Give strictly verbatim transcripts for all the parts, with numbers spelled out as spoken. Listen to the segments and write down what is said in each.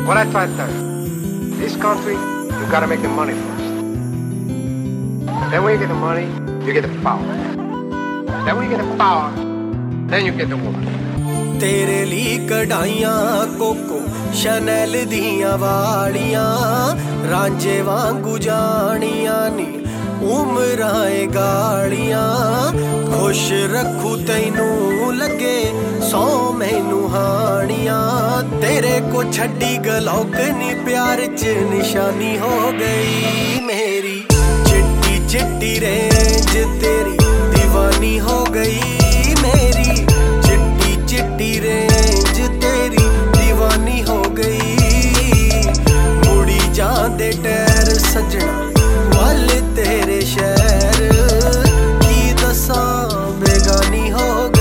What I try to tell you, this country, you gotta make the money first. Then when you get the money, you get the power. Then when you get the power, then you get the woman. तेरे लिए कढ़ाइयां cocoa Chanel दियां वाड़ियां रांझे वांगू जानियां नी उमराए गाड़ियां खुश रखू तैनू लगे सौ मैनू हानियां तेरे को छड्डी गलौक नी प्यार च निशानी हो गई मेरी चिट्टी चिट्टी रेंज तेरी दीवानी हो गई मेरी चिट्टी रेंज तेरी दीवानी हो गई मुड़ी जांदे टैर सजना वल तेरे शहर की दसा बेगानी हो गई।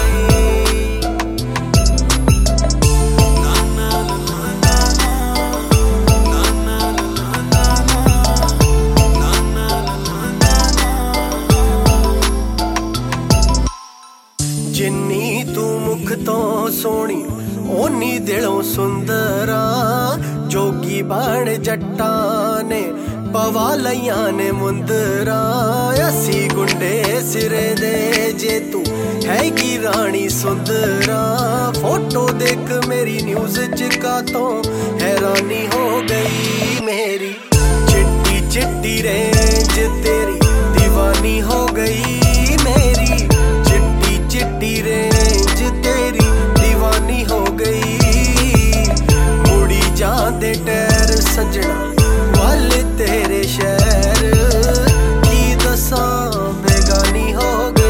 जिन्नी तू मुख तो सोनी ओनी दिलों सुंदरा जोगी बण जट्टा ने पवा लइयां ने मुंदरा असी गुंडे सिरे दे जे तू हैगी रानी सुंदरा फोटो देख मेरी न्यूज़ च का तो हैरानी हो गई मेरी चिट्टी चिट्टी रेंज तेरी दीवानी हो गई मेरी चिट्टी रेंज तेरी दीवानी हो गई मुड़ी जांदे टैर सजना वल तेरे शहर की दसा बेगानी हो गई।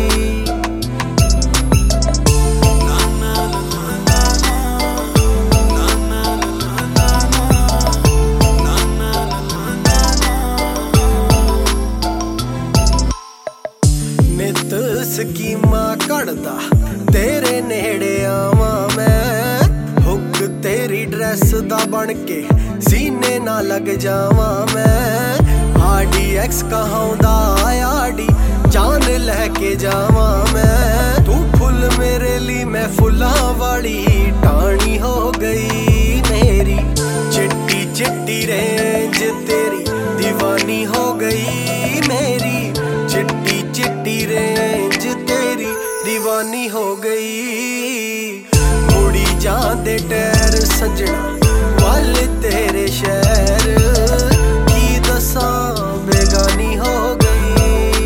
नित स्कीमा कड़दा तेरे नेड़े आवां मैं हुक तेरी ड्रेस दा बन के सीने ना लग जावां मैं आडी एक्स कहाउंदा आडी जान लैके जावां मैं तू फुल मेरे लिए मैं फुल्लां वाली टाणी हो गई मेरी चिट्टी चिट्टी रेंज तेरी दीवानी हो गई मेरी चिट्टी चिट्टी रेंज तेरी दीवानी हो गई मुड़ी जांदे टैर सजना वल तेरे शहर की दसा बेगानी हो गई।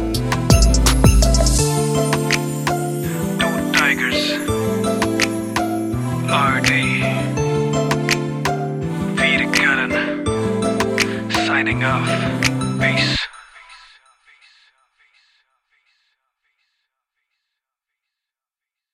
Two tigers are they Veer Karan signing off. Peace.